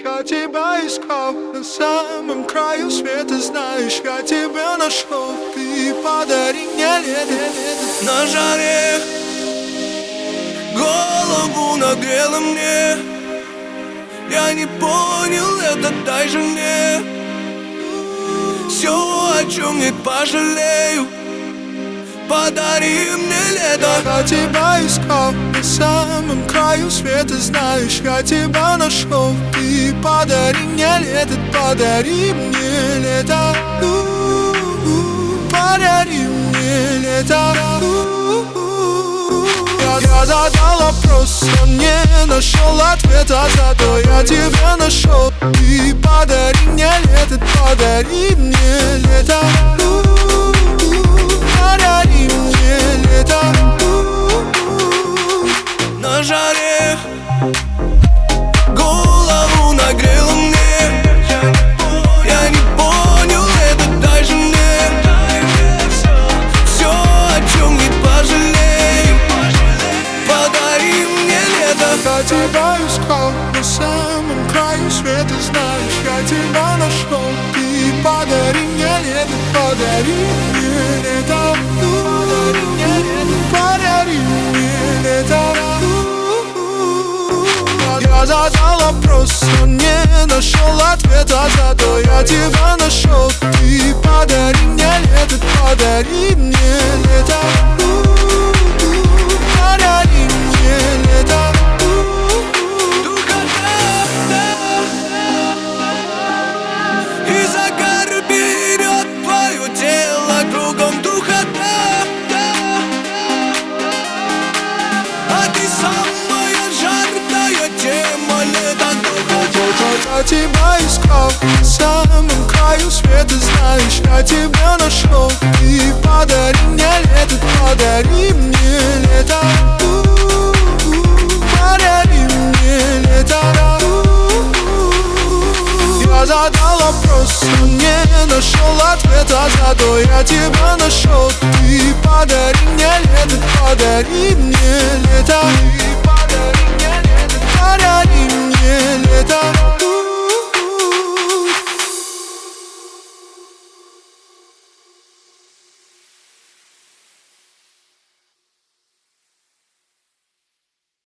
Я тебя искал на самом краю света, знаешь, я тебя нашел. Ты подари мне лето на жаре, голову нагрела мне. Я не понял, это дай же мне все, о чем не пожалею. Подари мне лето. Я тебя искал на самом краю света, знаешь, я тебя нашел. Ты подари мне лето, подари мне лето. Подари мне лето. Я задал вопрос, но не нашел ответа, зато я тебя нашел. Ты подари мне лето, подари мне лето. Подари мне лето. На жаре голову нагрела мне. Я не понял, это дай же мне все, о чем не пожалею. Подари мне лето. Я тебя искал на самом краю света, знаешь, я тебя нашел. Ты подари мне лето, подари мне лето. Подари мне лето. Я задал вопрос, но не нашел ответа, зато я тебя нашел. Ты подари мне лето, подари мне лето. Подари мне лето. И загар берет твое тело, кругом духота. А ты самая жаркая тема лета. Я тебя искал на самом краю света, знаешь, я тебя нашел. Ты подари мне лето, подари мне лето. Подари мне лето. Я задал вопрос, но не нашел ответа, зато я тебя нашел. Ты подари мне лето, подари мне лето.